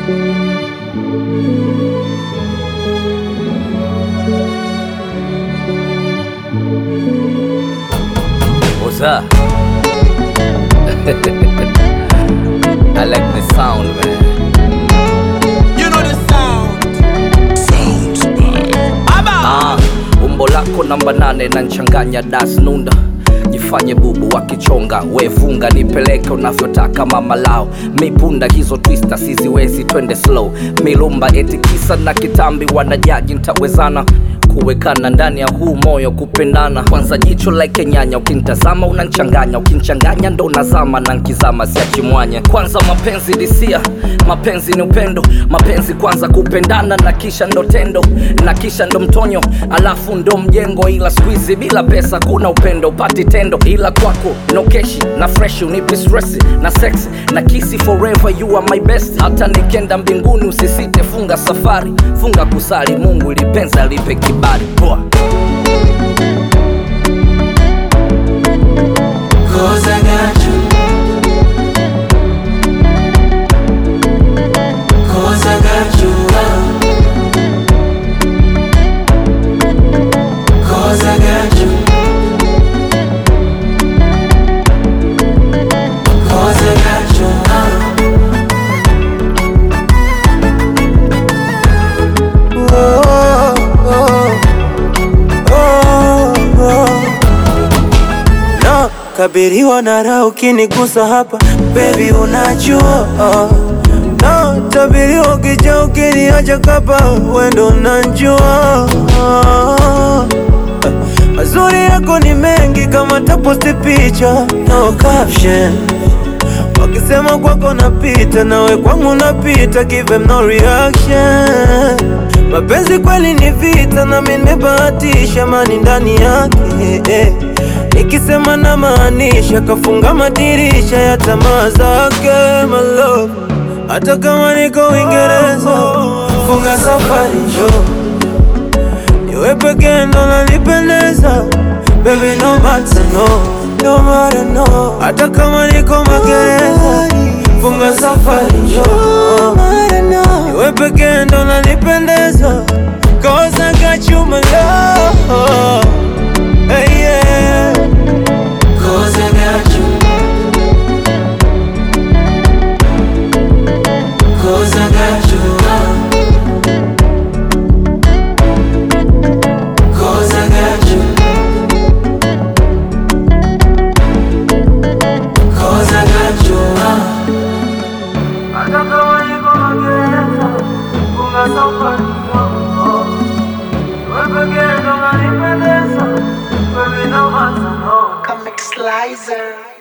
What's up? I like the sound, man. You know the sound. Sounds by Umbo lako namba 8 na nchanganya das nunda. Jifanye bubu wakichonga, we funga nipeleke unavyotaka mama lao. Mipunda hizo twister siziwezi, twende slow. Milumba eti kisa na kitambi wanajaji nitawezana kuwekana ndani ya huu moyo kupendana. Kwanza jicho like nyanya, ukinitazama unanchanganya, ukinchanganya ndo unazama na nkizama siachi mwanya. Kwanza mapenzi disia, mapenzi ni upendo, mapenzi kwanza kupendana na kisha ndo tendo, na kisha ndo mtonyo, alafu ndo mjengo. Ila squeeze bila pesa kuna upendo upati tendo, ila kwako no keshi na fresh unipi stress na sex na kisi forever you are my best. Hata nikenda mbinguni usisite, funga safari, funga kusali Mungu ili penzi alipe kibali. Boy. Cause I got you. Cause I got you. Cause I got you. Cause I got you. Kabiriwa na raha ukinigusa hapa baby unajua no, tabiriwa ukija ukiniacha kapa wendo unajua mazuri yako ni mengi kama taposti picha no caption. Wakisema kwako napita nawe kwangu napita, give them no reaction. Mapenzi kweli ni vita na mimi nimebahatisha mani ndani yake nikisema na maanisha, kafunga madirisha ya tamaa zake my love. Hata kama niko Uingereza funga safari njoo, niwe pekee ndo nanipendeza baby no matter no, no matter no. Hata kama niko magereza funga safari njoo, niwe pekee ndo nanipendeza. Cause I got you my love. Hey, yeah. Cause I got you. Cause I got you. Cause I got you. Cause I got you. Hata kama niko magereza funga safari njoo, wewe pekee ndo unanipendeza baby no matter no. Comic Slicer.